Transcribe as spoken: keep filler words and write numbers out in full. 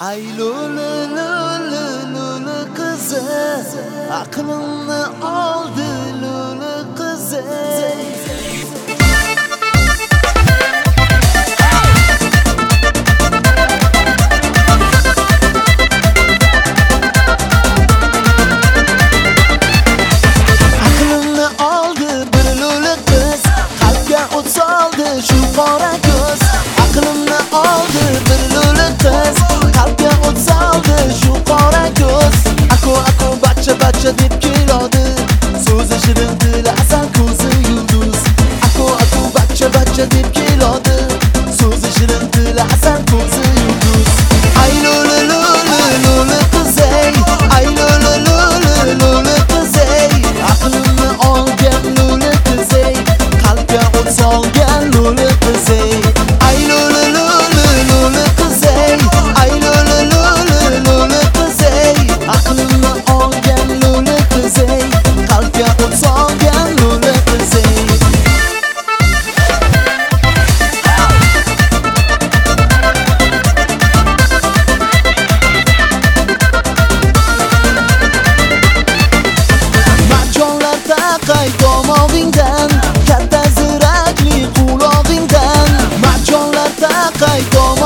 Ay lulu lulu lulu qizi, aqlimni oldi lulu qizi. Aqlimni oldi bir lulu qiz, qalbga o't soldi shu qora ko'z. Aqlimni oldi bir lulu qiz, qalbga o't soldi shu qora ko'z. Ako ako bacha bacha deb keladi, so'zi shirin dili asal ko'zi yulduz. Ako ako bacha bacha deb keladi, so'zi shirin dili asal ko'zi yulduz. Ay lulu lulu lulu qizay, ay lulu lulu lulu qizay. Aqlimni olgan lulu qizay, qalbga o't solgan lulu qizay. Ay lulu lulu lulu qizay, ay lulu lulu lulu qizay. Aqlimni olgan lulu qizay, qalbga o't solgan lulu qizay. Marjonlar taqay tomog'ingdan, katta zirakli qulog'ingdan. Marjonlar taqay tomog'ingdan.